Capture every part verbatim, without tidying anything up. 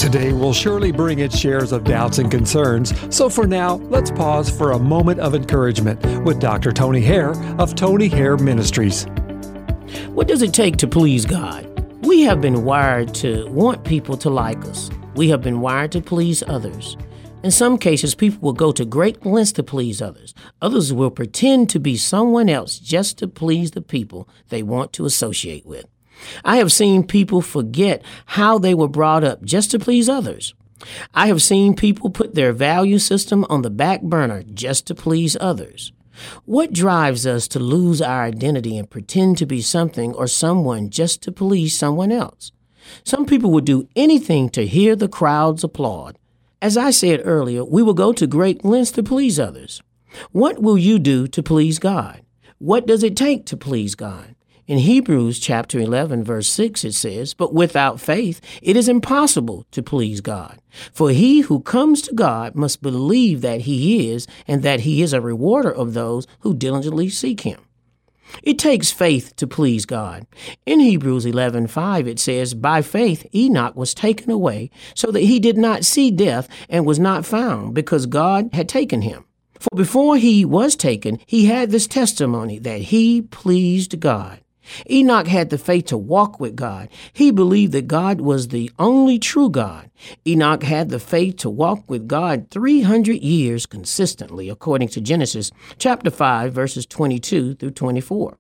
Today will surely bring its shares of doubts and concerns, so for now, let's pause for a moment of encouragement with Doctor Tony Hare of Tony Hare Ministries. What does it take to please God? We have been wired to want people to like us. We have been wired to please others. In some cases, people will go to great lengths to please others. Others will pretend to be someone else just to please the people they want to associate with. I have seen people forget how they were brought up just to please others. I have seen people put their value system on the back burner just to please others. What drives us to lose our identity and pretend to be something or someone just to please someone else? Some people will do anything to hear the crowds applaud. As I said earlier, we will go to great lengths to please others. What will you do to please God? What does it take to please God? In Hebrews chapter eleven, verse six, it says, "But without faith, it is impossible to please God. For he who comes to God must believe that he is, and that he is a rewarder of those who diligently seek him." It takes faith to please God. In Hebrews eleven five, it says, "By faith Enoch was taken away, so that he did not see death and was not found, because God had taken him. For before he was taken, he had this testimony that he pleased God." Enoch had the faith to walk with God. He believed that God was the only true God. Enoch had the faith to walk with God three hundred years consistently, according to Genesis chapter five, verses twenty-two through twenty-four.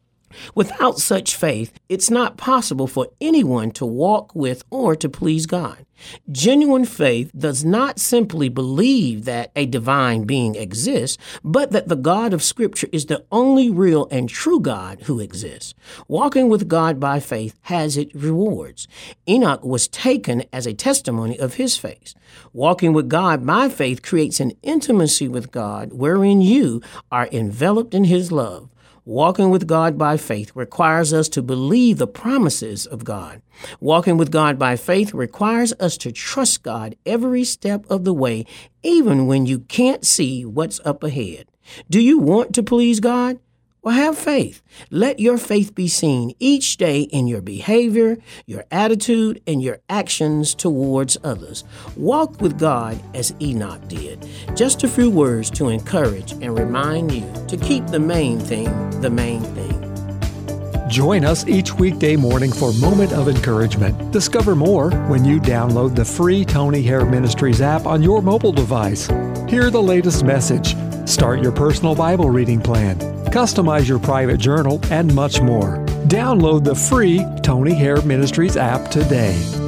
Without such faith, it's not possible for anyone to walk with or to please God. Genuine faith does not simply believe that a divine being exists, but that the God of Scripture is the only real and true God who exists. Walking with God by faith has its rewards. Enoch was taken as a testimony of his faith. Walking with God by faith creates an intimacy with God wherein you are enveloped in his love. Walking with God by faith requires us to believe the promises of God. Walking with God by faith requires us to trust God every step of the way, even when you can't see what's up ahead. Do you want to please God? Well, have faith. Let your faith be seen each day in your behavior, your attitude, and your actions towards others. Walk with God as Enoch did. Just a few words to encourage and remind you to keep the main thing the main thing. Join us each weekday morning for Moment of Encouragement. Discover more when you download the free Tony Hare Ministries app on your mobile device. Hear the latest message. Start your personal Bible reading plan. Customize your private journal and much more. Download the free Tony Hare Ministries app today.